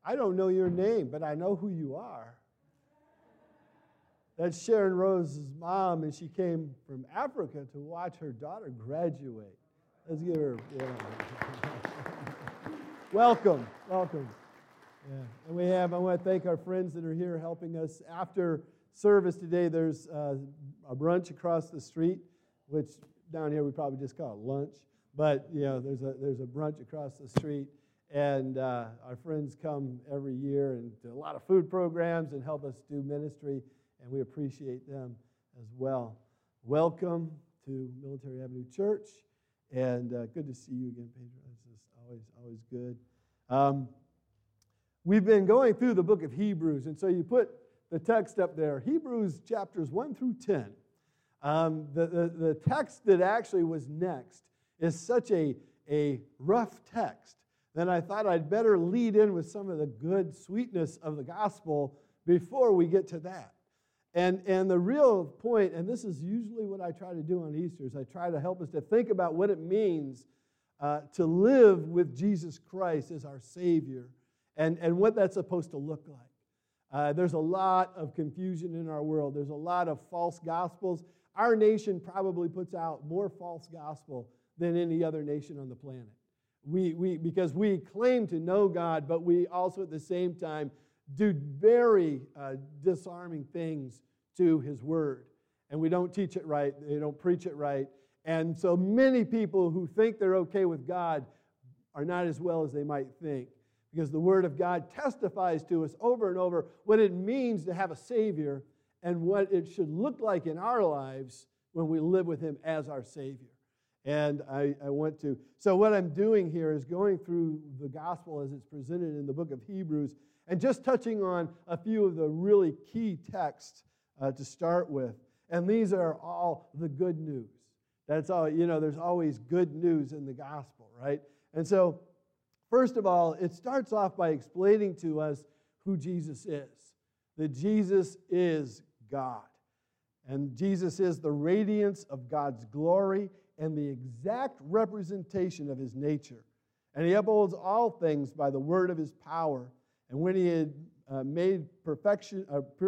I don't know your name, but I know who you are. That's Sharon Rose's mom, and she came from Africa to watch her daughter graduate. Let's give her, welcome. Yeah. And I want to thank our friends that are here helping us. After service today, there's a brunch across the street, which down here we probably just call it lunch. But, there's a brunch across the street. And our friends come every year and do a lot of food programs and help us do ministry, and we appreciate them as well. Welcome to Military Avenue Church, and good to see you again, Pedro. This is always good. We've been going through the book of Hebrews, and so you put the text up there, Hebrews chapters 1 through 10. The text that actually was next is such a rough text. Then I thought I'd better lead in with some of the good sweetness of the gospel before we get to that. And the real point, and this is usually what I try to do on Easter, is I try to help us to think about what it means to live with Jesus Christ as our Savior and what that's supposed to look like. There's a lot of confusion in our world. There's a lot of false gospels. Our nation probably puts out more false gospel than any other nation on the planet. Because we claim to know God, but we also at the same time do very disarming things to His Word. And we don't teach it right. They don't preach it right. And so many people who think they're okay with God are not as well as they might think. Because the Word of God testifies to us over and over what it means to have a Savior and what it should look like in our lives when we live with Him as our Savior. And I want to. So what I'm doing here is going through the gospel as it's presented in the book of Hebrews and just touching on a few of the really key texts to start with. And these are all the good news. That's all, there's always good news in the gospel, right? And so, first of all, it starts off by explaining to us who Jesus is. That Jesus is God. And Jesus is the radiance of God's glory and the exact representation of His nature. And He upholds all things by the word of His power. And when He had made purification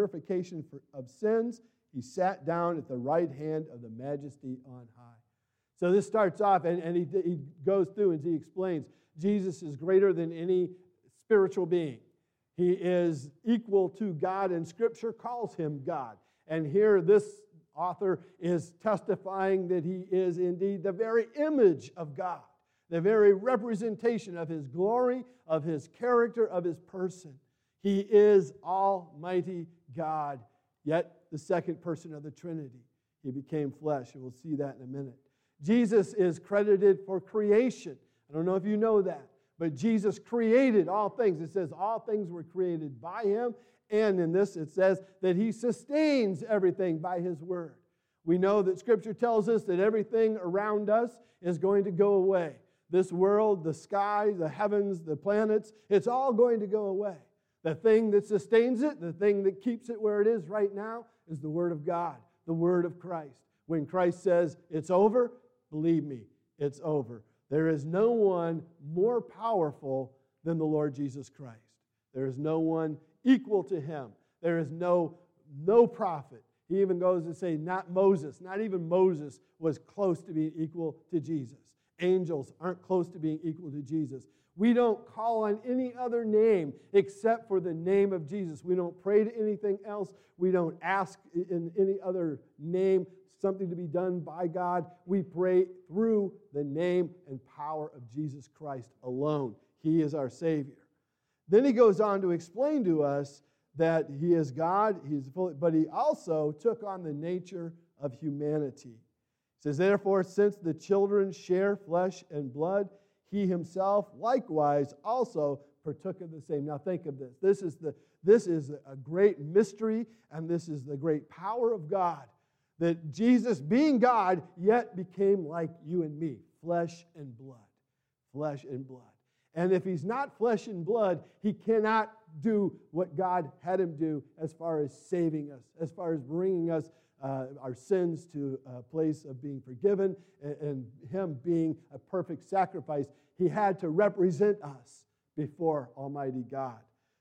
of sins, He sat down at the right hand of the Majesty on high. So this starts off, and he goes through and he explains, Jesus is greater than any spiritual being. He is equal to God, and Scripture calls Him God. And here this author is testifying that He is indeed the very image of God, the very representation of His glory, of His character, of His person. He is Almighty God, yet the second person of the Trinity. He became flesh, and we'll see that in a minute. Jesus is credited for creation. I don't know if you know that, but Jesus created all things. It says all things were created by Him. And in this, it says that He sustains everything by His word. We know that Scripture tells us that everything around us is going to go away. This world, the sky, the heavens, the planets, it's all going to go away. The thing that sustains it, the thing that keeps it where it is right now, is the Word of God, the Word of Christ. When Christ says it's over, believe me, it's over. There is no one more powerful than the Lord Jesus Christ. There is no one equal to Him. There is no prophet. He even goes to say not Moses. Not even Moses was close to being equal to Jesus. Angels aren't close to being equal to Jesus. We don't call on any other name except for the name of Jesus. We don't pray to anything else. We don't ask in any other name something to be done by God. We pray through the name and power of Jesus Christ alone. He is our Savior. Then he goes on to explain to us that He is God, but He also took on the nature of humanity. He says, therefore, since the children share flesh and blood, He Himself likewise also partook of the same. Now think of this. This is a great mystery, and this is the great power of God. That Jesus, being God, yet became like you and me, flesh and blood. Flesh and blood. And if He's not flesh and blood, He cannot do what God had Him do as far as saving us, as far as bringing us our sins to a place of being forgiven, and Him being a perfect sacrifice. He had to represent us before Almighty God.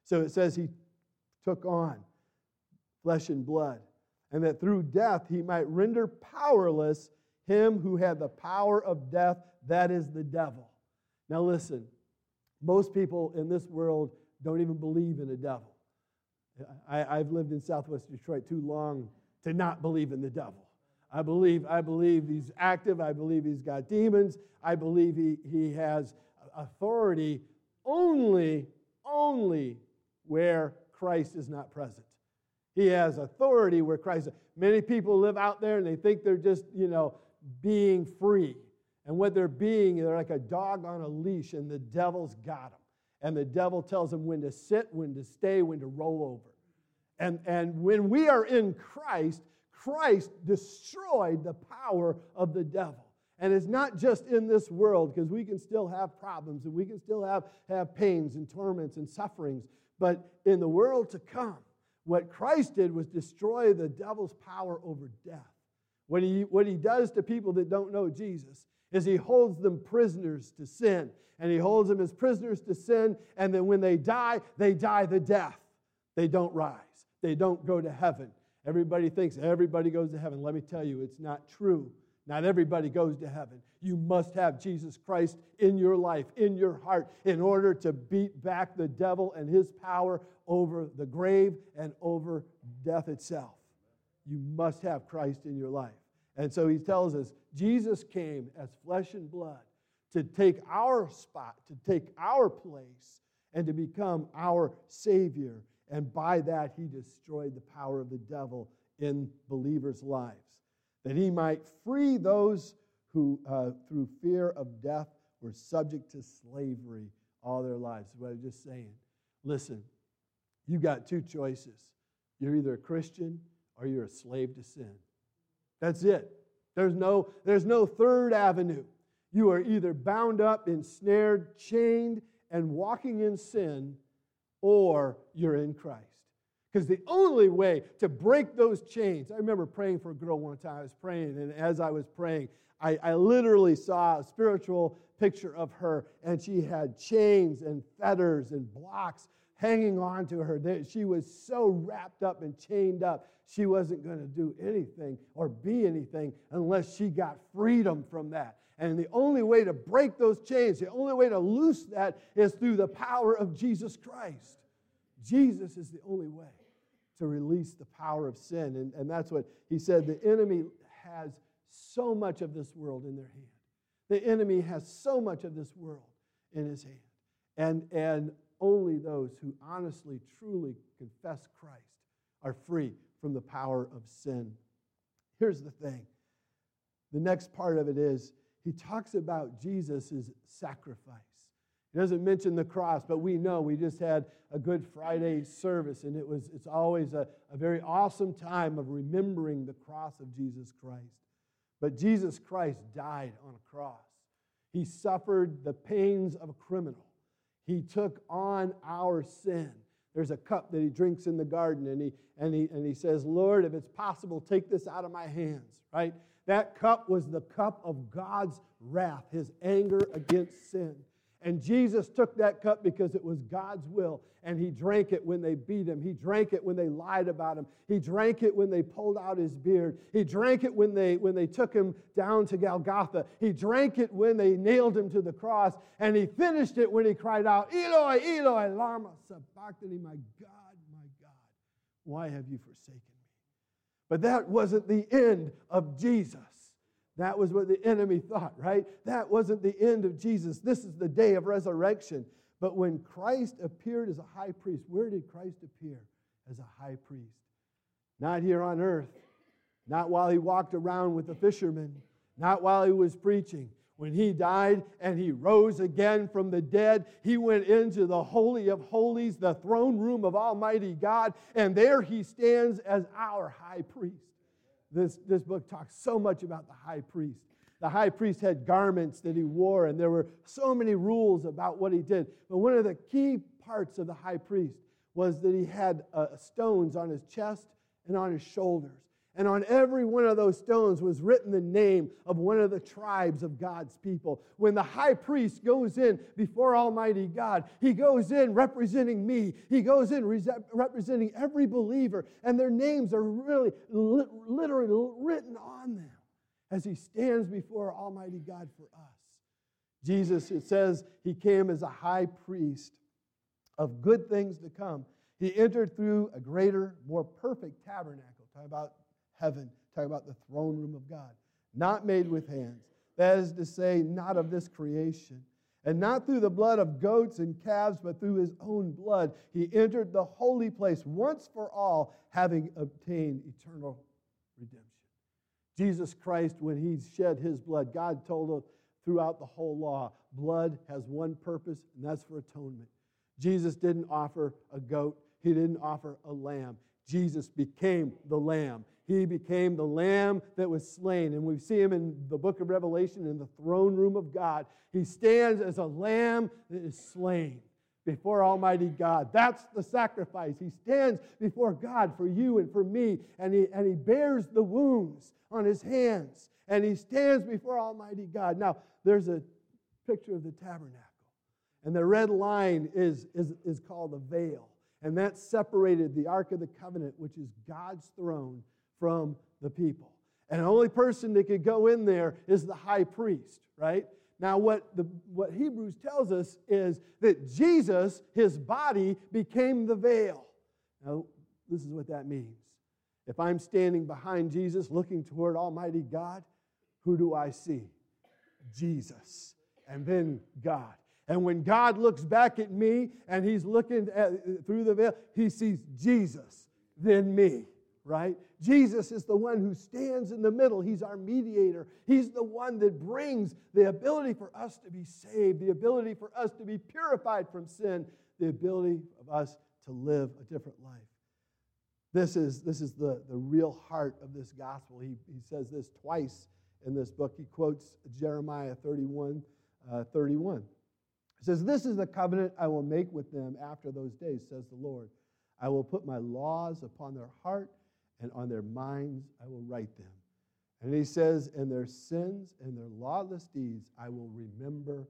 So it says he took on flesh and blood, and that through death he might render powerless him who had the power of death, that is the devil. Now listen, most people in this world don't even believe in a devil. I've lived in Southwest Detroit too long to not believe in the devil. I believe he's active. I believe he's got demons. I believe he has authority only where Christ is not present. He has authority where Christ is. Many people live out there and they think they're just, being free. And what they're being, they're like a dog on a leash, and the devil's got them. And the devil tells them when to sit, when to stay, when to roll over. And when we are in Christ, Christ destroyed the power of the devil. And it's not just in this world, because we can still have problems and we can still have pains and torments and sufferings. But in the world to come, what Christ did was destroy the devil's power over death. What he does to people that don't know Jesus is he holds them prisoners to sin. And he holds them as prisoners to sin, and then when they die the death. They don't rise. They don't go to heaven. Everybody thinks everybody goes to heaven. Let me tell you, it's not true. Not everybody goes to heaven. You must have Jesus Christ in your life, in your heart, in order to beat back the devil and his power over the grave and over death itself. You must have Christ in your life. And so he tells us, Jesus came as flesh and blood to take our spot, to take our place, and to become our Savior. And by that, he destroyed the power of the devil in believers' lives, that he might free those who, through fear of death, were subject to slavery all their lives. That's what I'm just saying. Listen, you got two choices. You're either a Christian or you're a slave to sin. That's it. There's no third avenue. You are either bound up, ensnared, chained, and walking in sin, or you're in Christ. Because the only way to break those chains, I remember praying for a girl one time. I was praying, and as I was praying, I literally saw a spiritual picture of her, and she had chains and fetters and blocks hanging on to her. She was so wrapped up and chained up, she wasn't going to do anything or be anything unless she got freedom from that. And the only way to break those chains, the only way to loose that is through the power of Jesus Christ. Jesus is the only way to release the power of sin. And that's what he said. The enemy has so much of this world in their hand. The enemy has so much of this world in his hand. And only those who honestly, truly confess Christ are free from the power of sin. Here's the thing. The next part of it is he talks about Jesus' sacrifice. He doesn't mention the cross, but we know we just had a Good Friday service, and it's always a very awesome time of remembering the cross of Jesus Christ. But Jesus Christ died on a cross. He suffered the pains of a criminal. He took on our sin. There's a cup that he drinks in the garden, and he says, Lord, if it's possible, take this out of my hands, right? That cup was the cup of God's wrath, his anger against sin. And Jesus took that cup because it was God's will, and he drank it when they beat him. He drank it when they lied about him. He drank it when they pulled out his beard. He drank it when they took him down to Golgotha. He drank it when they nailed him to the cross, and he finished it when he cried out, Eloi, Eloi, lama sabachthani, my God, why have you forsaken me? But that wasn't the end of Jesus. That was what the enemy thought, right? That wasn't the end of Jesus. This is the day of resurrection. But when Christ appeared as a high priest, where did Christ appear as a high priest? Not here on earth. Not while he walked around with the fishermen. Not while he was preaching. When he died and he rose again from the dead, he went into the Holy of Holies, the throne room of Almighty God, and there he stands as our high priest. This book talks so much about the high priest. The high priest had garments that he wore, and there were so many rules about what he did. But one of the key parts of the high priest was that he had stones on his chest and on his shoulders. And on every one of those stones was written the name of one of the tribes of God's people. When the high priest goes in before Almighty God, he goes in representing me. He goes in representing every believer. And their names are really, literally written on them as he stands before Almighty God for us. Jesus, it says, he came as a high priest of good things to come. He entered through a greater, more perfect tabernacle. Talk about heaven, talk about the throne room of God, not made with hands. That is to say, not of this creation. And not through the blood of goats and calves, but through his own blood. He entered the holy place once for all, having obtained eternal redemption. Jesus Christ, when he shed his blood, God told us throughout the whole law, blood has one purpose, and that's for atonement. Jesus didn't offer a goat. He didn't offer a lamb. Jesus became the lamb. He became the lamb that was slain. And we see him in the book of Revelation in the throne room of God. He stands as a lamb that is slain before Almighty God. That's the sacrifice. He stands before God for you and for me. And he bears the wounds on his hands. And he stands before Almighty God. Now, there's a picture of the tabernacle. And the red line is called the veil. And that separated the Ark of the Covenant, which is God's throne, from the people. And the only person that could go in there is the high priest, right? Now, what Hebrews tells us is that Jesus, his body, became the veil. Now, this is what that means. If I'm standing behind Jesus, looking toward Almighty God, who do I see? Jesus. And then God. And when God looks back at me and he's looking through the veil, he sees Jesus, then me, right? Jesus is the one who stands in the middle. He's our mediator. He's the one that brings the ability for us to be saved, the ability for us to be purified from sin, the ability of us to live a different life. This is the real heart of this gospel. He says this twice in this book. He quotes Jeremiah 31:31. It says, "This is the covenant I will make with them after those days, says the Lord. I will put my laws upon their heart, and on their minds I will write them." And he says, "And their sins and their lawless deeds I will remember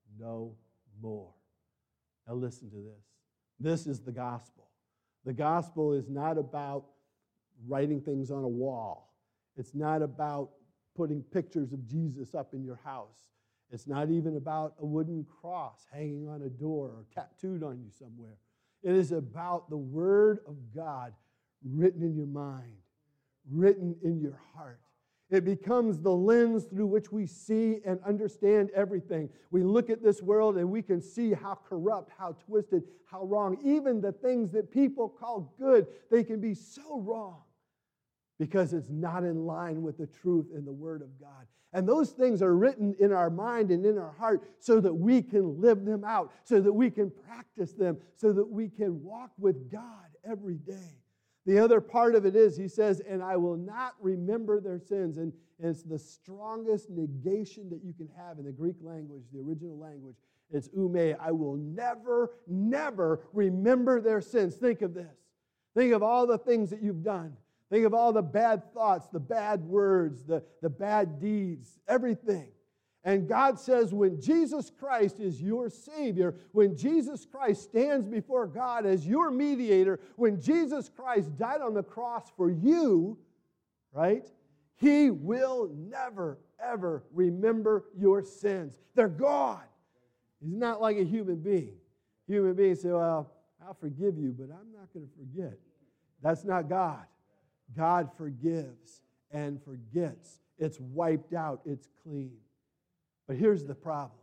no more." Now listen to this. This is the gospel. The gospel is not about writing things on a wall. It's not about putting pictures of Jesus up in your house. It's not even about a wooden cross hanging on a door or tattooed on you somewhere. It is about the Word of God written in your mind, written in your heart. It becomes the lens through which we see and understand everything. We look at this world and we can see how corrupt, how twisted, how wrong. Even the things that people call good, they can be so wrong because it's not in line with the truth in the Word of God. And those things are written in our mind and in our heart so that we can live them out, so that we can practice them, so that we can walk with God every day. The other part of it is, he says, "And I will not remember their sins." And it's the strongest negation that you can have in the Greek language, the original language. It's ume. I will never, never remember their sins. Think of this. Think of all the things that you've done. Think of all the bad thoughts, the bad words, the bad deeds, everything. And God says when Jesus Christ is your Savior, when Jesus Christ stands before God as your mediator, when Jesus Christ died on the cross for you, right? He will never, ever remember your sins. They're gone. He's not like a human being. Human beings say, "Well, I'll forgive you, but I'm not going to forget." That's not God. God forgives and forgets. It's wiped out. It's clean. But here's the problem.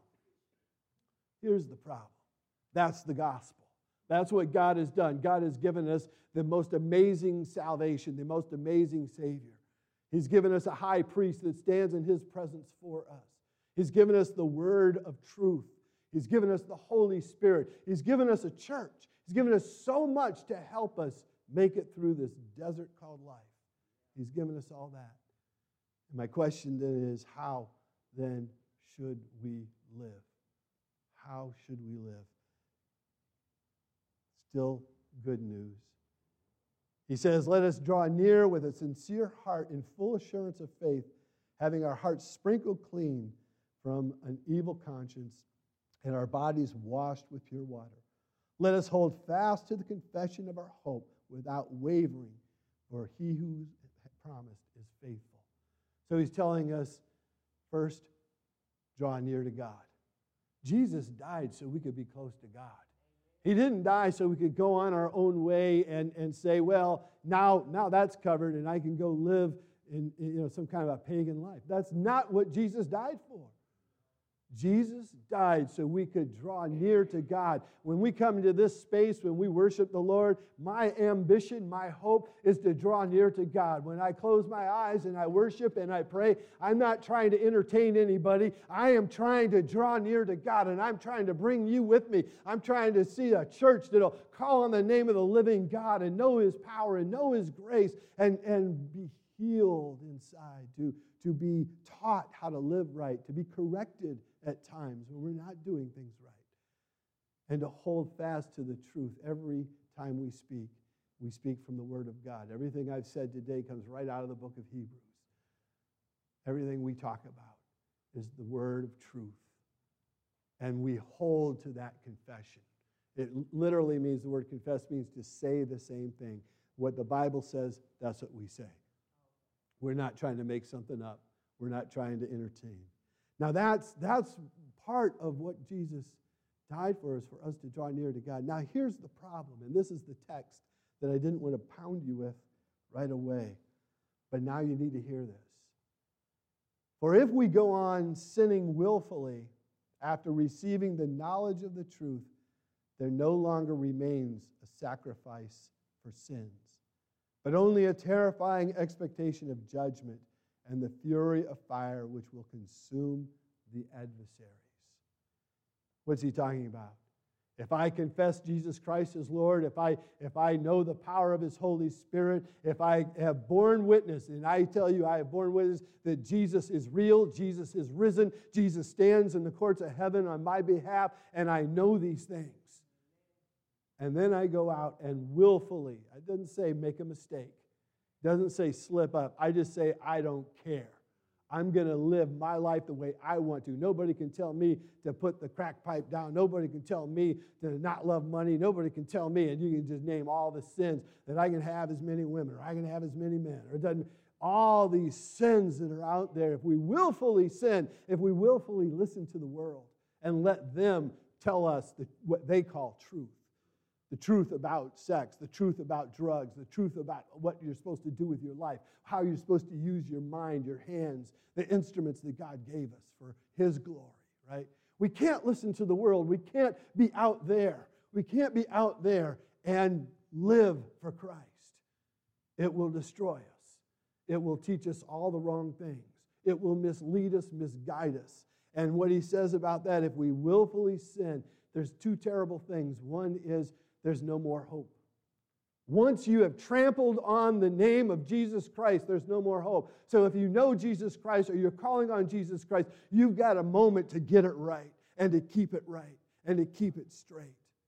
Here's the problem. That's the gospel. That's what God has done. God has given us the most amazing salvation, the most amazing Savior. He's given us a high priest that stands in His presence for us. He's given us the word of truth. He's given us the Holy Spirit. He's given us a church. He's given us so much to help us make it through this desert called life. He's given us all that. And my question then is, how then should we live? How should we live? Still good news. He says, let us draw near with a sincere heart in full assurance of faith, having our hearts sprinkled clean from an evil conscience and our bodies washed with pure water. Let us hold fast to the confession of our hope without wavering, for he who promised is faithful. So he's telling us, first, draw near to God. Jesus died so we could be close to God. He didn't die so we could go on our own way and say, well, now that's covered and I can go live in some kind of a pagan life. That's not what Jesus died for. Jesus died so we could draw near to God. When we come into this space, when we worship the Lord, my ambition, my hope is to draw near to God. When I close my eyes and I worship and I pray, I'm not trying to entertain anybody. I am trying to draw near to God, and I'm trying to bring you with me. I'm trying to see a church that'll call on the name of the living God and know His power and know His grace and be healed inside, to be taught how to live right, to be corrected at times when we're not doing things right, and to hold fast to the truth. Every time we speak from the Word of God. Everything I've said today comes right out of the book of Hebrews. Everything we talk about is the word of truth, and we hold to that confession. It literally means, the word confess means to say the same thing. What the Bible says, that's what we say. We're not trying to make something up. We're not trying to entertain. Now that's part of what Jesus died for us to draw near to God. Now here's the problem, and this is the text that I didn't want to pound you with right away, but now you need to hear this. For if we go on sinning willfully after receiving the knowledge of the truth, there no longer remains a sacrifice for sins, but only a terrifying expectation of judgment and the fury of fire which will consume the adversaries. What's he talking about? If I confess Jesus Christ as Lord, if I know the power of His Holy Spirit, if I have borne witness, and I tell you I have borne witness that Jesus is real, Jesus is risen, Jesus stands in the courts of heaven on my behalf, and I know these things. And then I go out and willfully, it doesn't say make a mistake, it doesn't say slip up, I just say I don't care. I'm going to live my life the way I want to. Nobody can tell me to put the crack pipe down. Nobody can tell me to not love money. Nobody can tell me, and you can just name all the sins, that I can have as many women, or I can have as many men, or it doesn't. All these sins that are out there, if we willfully sin, if we willfully listen to the world and let them tell us what they call truth, the truth about sex, the truth about drugs, the truth about what you're supposed to do with your life, how you're supposed to use your mind, your hands, the instruments that God gave us for His glory, right? We can't listen to the world. We can't be out there. We can't be out there and live for Christ. It will destroy us. It will teach us all the wrong things. It will mislead us, misguide us. And what he says about that, if we willfully sin, there's two terrible things. One is there's no more hope. Once you have trampled on the name of Jesus Christ, there's no more hope. So if you know Jesus Christ or you're calling on Jesus Christ, you've got a moment to get it right and to keep it right and to keep it straight.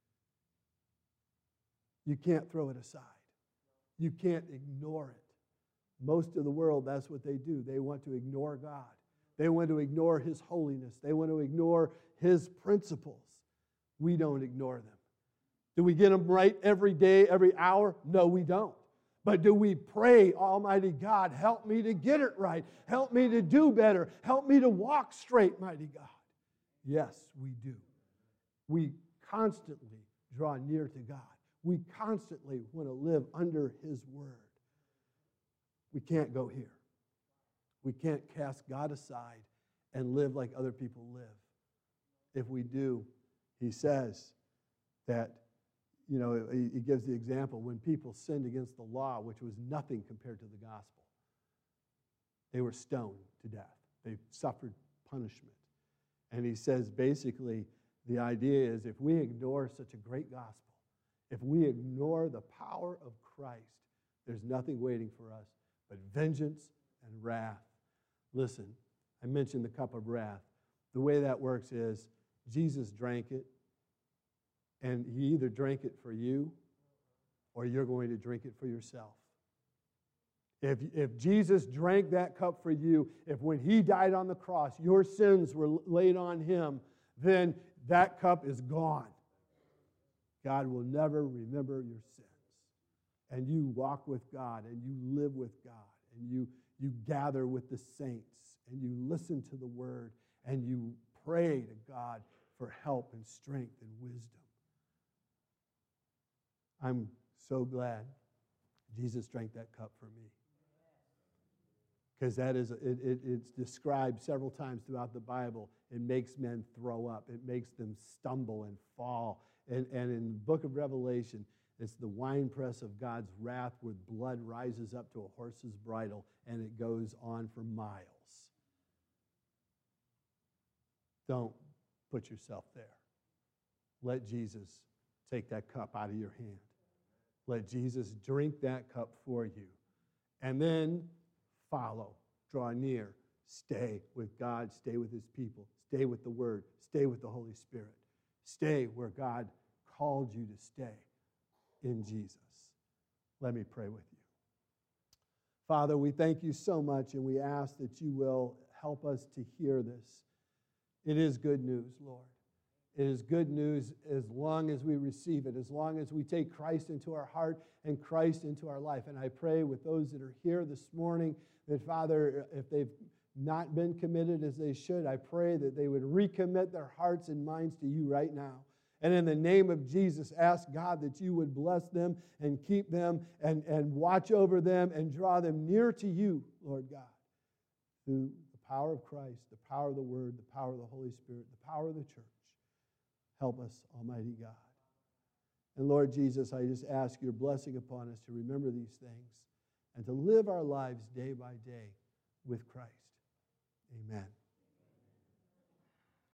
You can't throw it aside. You can't ignore it. Most of the world, that's what they do. They want to ignore God. They want to ignore His holiness. They want to ignore His principles. We don't ignore them. Do we get them right every day, every hour? No, we don't. But do we pray, Almighty God, help me to get it right. Help me to do better. Help me to walk straight, mighty God. Yes, we do. We constantly draw near to God. We constantly want to live under His word. We can't go here. We can't cast God aside and live like other people live. If we do, he says that, he gives the example when people sinned against the law, which was nothing compared to the gospel. They were stoned to death. They suffered punishment. And he says basically the idea is if we ignore such a great gospel, if we ignore the power of Christ, there's nothing waiting for us but vengeance and wrath. Listen, I mentioned the cup of wrath. The way that works is Jesus drank it, and He either drank it for you or you're going to drink it for yourself. If Jesus drank that cup for you, if when he died on the cross, your sins were laid on him, then that cup is gone. God will never remember your sins. And you walk with God, and you live with God, and you gather with the saints, and you listen to the word, and you pray to God for help and strength and wisdom. I'm so glad Jesus drank that cup for me. Because that is, it's described several times throughout the Bible. It makes men throw up. It makes them stumble and fall. And in the book of Revelation, it's the winepress of God's wrath where blood rises up to a horse's bridle, and it goes on for miles. Don't put yourself there. Let Jesus take that cup out of your hand. Let Jesus drink that cup for you. And then follow, draw near, stay with God, stay with his people, stay with the Word, stay with the Holy Spirit. Stay where God called you to stay in Jesus. Let me pray with you. Father, we thank you so much, and we ask that you will help us to hear this. It is good news, Lord. It is good news as long as we receive it, as long as we take Christ into our heart and Christ into our life. And I pray with those that are here this morning that, Father, if they've not been committed as they should, I pray that they would recommit their hearts and minds to you right now. And in the name of Jesus, ask God that you would bless them and keep them and watch over them and draw them near to you, Lord God, through the power of Christ, the power of the Word, the power of the Holy Spirit, the power of the church. Help us, Almighty God. And Lord Jesus, I just ask your blessing upon us to remember these things and to live our lives day by day with Christ. Amen.